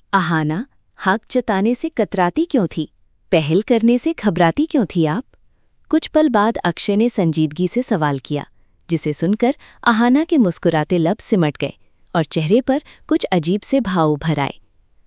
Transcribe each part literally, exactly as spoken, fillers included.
अहाना, हक जताने से कतराती क्यों थी? पहल करने से घबराती क्यों थी आप? कुछ पल बाद अक्षय ने संजीदगी से सवाल किया, जिसे सुनकर अहाना के मुस्कुराते लब सिमट गए और चेहरे पर कुछ अजीब से भाव उभर आए।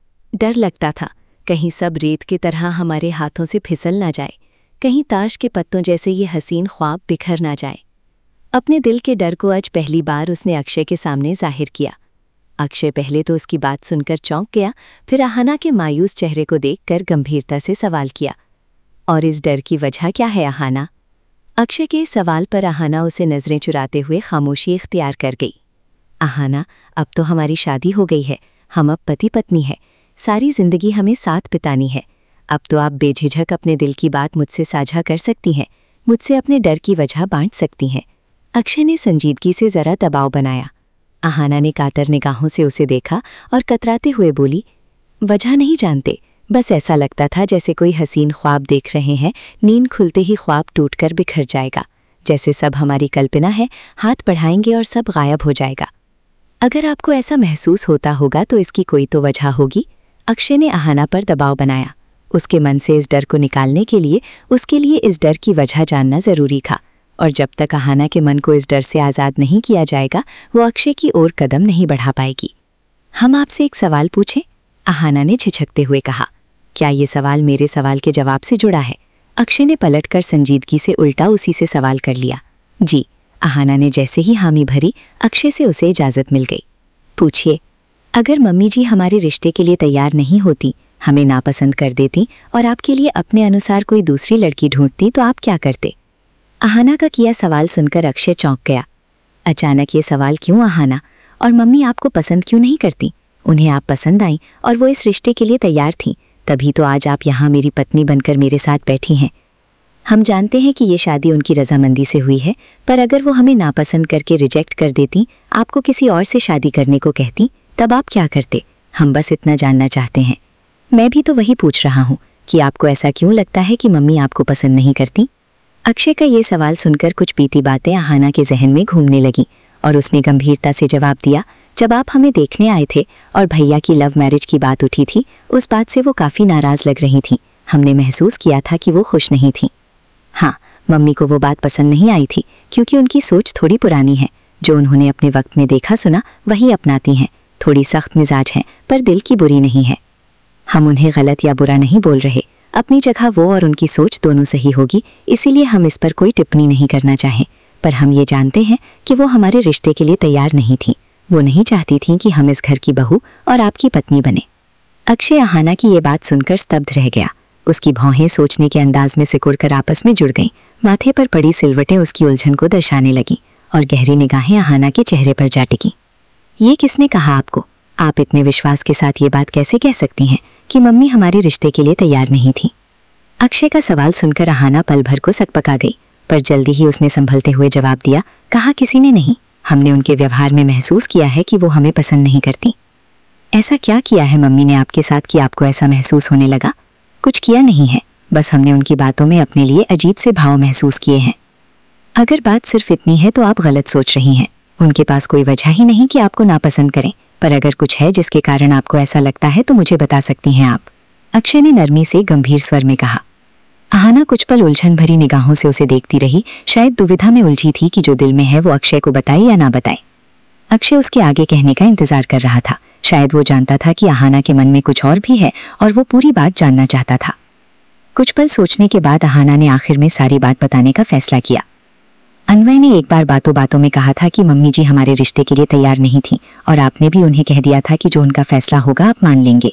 डर लगता था, कहीं सब रेत की तरह हमारे हाथों से फिसल ना जाए, कहीं ताश के पत्तों जैसे ये हसीन ख्वाब बिखर ना जाए। अपने दिल के डर को आज पहली बार उसने अक्षय के सामने जाहिर किया। अक्षय पहले तो उसकी बात सुनकर चौंक गया, फिर अहाना के मायूस चेहरे को देखकर गंभीरता से सवाल किया, और इस डर की वजह क्या है अहाना? अक्षय के इस सवाल पर अहाना उसे नजरें चुराते हुए खामोशी इख्तियार कर गई। अहाना, अब तो हमारी शादी हो गई है, हम अब पति पत्नी हैं, सारी जिंदगी हमें साथ बितानी है। अब तो आप बेझिझक अपने दिल की बात मुझसे साझा कर सकती हैं, मुझसे अपने डर की वजह बांट सकती हैं। अक्षय ने संजीदगी से जरा दबाव बनाया। अहाना ने कातर निगाहों से उसे देखा और कतराते हुए बोली, वजह नहीं जानते, बस ऐसा लगता था जैसे कोई हसीन ख्वाब देख रहे हैं, नींद खुलते ही ख्वाब टूटकर बिखर जाएगा, जैसे सब हमारी कल्पना है, हाथ बढ़ाएंगे और सब गायब हो जाएगा। अगर आपको ऐसा महसूस होता होगा तो इसकी कोई तो वजह होगी। अक्षय ने अहाना पर दबाव बनाया। उसके मन से इस डर को निकालने के लिए उसके लिए इस डर की वजह जानना जरूरी था, और जब तक अहाना के मन को इस डर से आज़ाद नहीं किया जाएगा, वो अक्षय की ओर कदम नहीं बढ़ा पाएगी। हम आपसे एक सवाल पूछें? अहाना ने झिझकते हुए कहा। क्या ये सवाल मेरे सवाल के जवाब से जुड़ा है? अक्षय ने पलटकर संजीदगी से उल्टा उसी से सवाल कर लिया। जी। अहाना ने जैसे ही हामी भरी, अक्षय से उसे इजाज़त मिल गई। पूछिए। अगर मम्मी जी हमारे रिश्ते के लिए तैयार नहीं होती, हमें नापसंद कर देती और आपके लिए अपने अनुसार कोई दूसरी लड़की ढूंढती, तो आप क्या करते? अहाना का किया सवाल सुनकर अक्षय चौंक गया। अचानक ये सवाल क्यों अहाना? और मम्मी आपको पसंद क्यों नहीं करती? उन्हें आप पसंद आई और वो इस रिश्ते के लिए तैयार थीं, तभी तो आज आप यहाँ मेरी पत्नी बनकर मेरे साथ बैठी हैं। हम जानते हैं कि ये शादी उनकी रजामंदी से हुई है, पर अगर वो हमें नापसंद करके रिजेक्ट कर देती, आपको किसी और से शादी करने को कहती, तब आप क्या करते? हम बस इतना जानना चाहते हैं। मैं भी तो वही पूछ रहा हूँ कि आपको ऐसा क्यों लगता है कि मम्मी आपको पसंद नहीं करती? अक्षय का ये सवाल सुनकर कुछ बीती बातें अहाना के जहन में घूमने लगी और उसने गंभीरता से जवाब दिया, जब आप हमें देखने आए थे और भैया की लव मैरिज की बात उठी थी, उस बात से वो काफ़ी नाराज़ लग रही थीं। हमने महसूस किया था कि वो खुश नहीं थीं। हाँ, मम्मी को वो बात पसंद नहीं आई थी, क्योंकि उनकी सोच थोड़ी पुरानी है। जो उन्होंने अपने वक्त में देखा सुना वही अपनाती हैं। थोड़ी सख्त मिजाज हैं, पर दिल की बुरी नहीं है। हम उन्हें गलत या बुरा नहीं बोल रहे, अपनी जगह वो और उनकी सोच दोनों सही होगी, इसीलिए हम इस पर कोई टिप्पणी नहीं करना चाहें। पर हम ये जानते हैं कि वो हमारे रिश्ते के लिए तैयार नहीं थीं। वो नहीं चाहती थीं कि हम इस घर की बहू और आपकी पत्नी बने। अक्षय अहाना की ये बात सुनकर स्तब्ध रह गया। उसकी भौहें सोचने के अंदाज में सिकुड़कर आपस में जुड़ गईं। माथे पर पड़ी सिलवटें उसकी उलझन को दर्शाने लगीं और गहरी निगाहें अहाना के चेहरे पर जा टिकीं। ये किसने कहा आपको? आप इतने विश्वास के साथ ये बात कैसे कह सकती हैं कि मम्मी हमारे रिश्ते के लिए तैयार नहीं थी? अक्षय का सवाल सुनकर अहाना पल भर को सकपका गई, पर जल्दी ही उसने संभलते हुए जवाब दिया, कहा किसी ने नहीं। हमने उनके व्यवहार में महसूस किया है कि वो हमें पसंद नहीं करती। ऐसा क्या किया है मम्मी ने आपके साथ कि आपको ऐसा महसूस होने लगा? कुछ किया नहीं है, बस हमने उनकी बातों में अपने लिए अजीब से भाव महसूस किए हैं। अगर बात सिर्फ इतनी है तो आप गलत सोच रही हैं। उनके पास कोई वजह ही नहीं कि आपको नापसंद करें, पर अगर कुछ है जिसके कारण आपको ऐसा लगता है तो मुझे बता सकती हैं आप। अक्षय ने नरमी से गंभीर स्वर में कहा। अहाना कुछ पल उलझन भरी निगाहों से उसे देखती रही, शायद दुविधा में उलझी थी कि जो दिल में है वो अक्षय को बताए या ना बताए। अक्षय उसके आगे कहने का इंतजार कर रहा था। शायद वो जानता था कि अहाना के मन में कुछ और भी है और वो पूरी बात जानना चाहता था। कुछ पल सोचने के बाद अहाना ने आखिर में सारी बात बताने का फैसला किया। अन्वय ने एक बार बातों बातों में कहा था कि मम्मी जी हमारे रिश्ते के लिए तैयार नहीं थी, और आपने भी उन्हें कह दिया था कि जो उनका फैसला होगा आप मान लेंगे।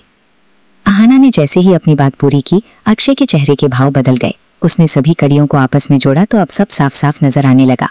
अहाना ने जैसे ही अपनी बात पूरी की, अक्षय के चेहरे के भाव बदल गए। उसने सभी कड़ियों को आपस में जोड़ा तो अब सब साफ साफ नजर आने लगा।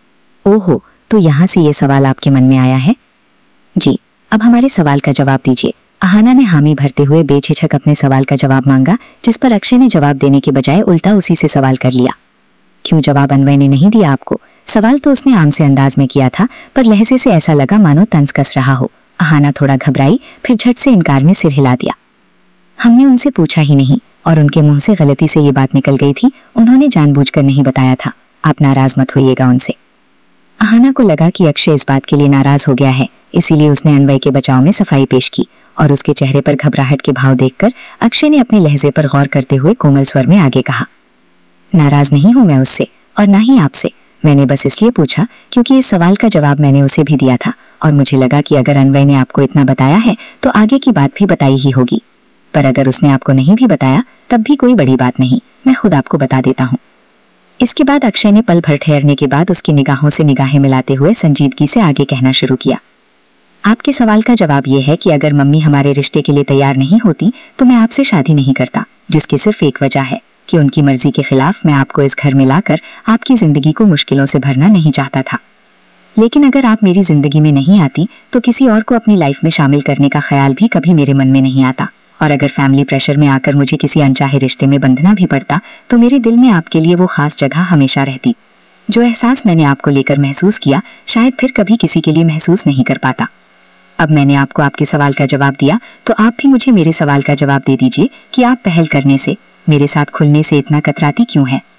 ओहो, तो यहाँ से ये सवाल आपके मन में आया है? जी, अब हमारे सवाल का जवाब दीजिए। अहाना ने हामी भरते हुए बेझिझक अपने सवाल का जवाब मांगा, जिस पर अक्षय ने जवाब देने के बजाय उल्टा उसी से सवाल कर लिया। क्यों जवाब अन्वय ने नहीं दिया आपको? सवाल तो उसने आम से अंदाज में किया था, पर लहजे से ऐसा लगा मानो तंज कस रहा हो। अहाना थोड़ा घबराई, फिर झट से इनकार में सिर हिला दिया। हमने उनसे पूछा ही नहीं, और उनके मुंह से गलती से ये बात निकल गई थी। उन्होंने जानबूझकर नहीं बताया था। आप नाराज मत होइएगा उनसे। अहाना को लगा कि अक्षय इस बात के लिए नाराज हो गया है, इसीलिए उसने अन्वय के बचाव में सफाई पेश की और उसके चेहरे पर घबराहट के भाव देखकर अक्षय ने अपने लहजे पर गौर करते हुए कोमल स्वर में आगे कहा, नाराज नहीं हूं मैं उससे और ना ही आपसे। मैंने बस इसलिए पूछा क्योंकि इस सवाल का जवाब मैंने उसे भी दिया था और मुझे लगा कि अगर अन्वय ने आपको इतना बताया है तो आगे की बात भी बताई ही होगी। पर अगर उसने आपको नहीं भी बताया तब भी कोई बड़ी बात नहीं, मैं खुद आपको बता देता हूँ। इसके बाद अक्षय ने पल भर ठहरने के बाद उसकी निगाहों से निगाहें मिलाते हुए संजीदगी से आगे कहना शुरू किया, आपके सवाल का जवाब यह है कि अगर मम्मी हमारे रिश्ते के लिए तैयार नहीं होती तो मैं आपसे शादी नहीं करता, जिसकी सिर्फ एक वजह है कि उनकी मर्जी के खिलाफ मैं आपको इस घर में लाकर आपकी जिंदगी को मुश्किलों से भरना नहीं चाहता था। लेकिन अगर आप मेरी जिंदगी में नहीं आती तो किसी और को अपनी लाइफ में शामिल करने का ख्याल भी कभी मेरे मन में नहीं आता, और अगर फैमिली प्रेशर में आकर मुझे किसी अनचाहे रिश्ते में बंधना भी पड़ता तो मेरे दिल में आपके लिए वो खास जगह हमेशा रहती। जो एहसास मैंने आपको लेकर महसूस किया शायद फिर कभी किसी के लिए महसूस नहीं कर पाता। अब मैंने आपको आपके सवाल का जवाब दिया तो आप भी मुझे मेरे सवाल का जवाब दे दीजिए कि आप पहल करने से, मेरे साथ खुलने से इतना कतराती क्यों हैं।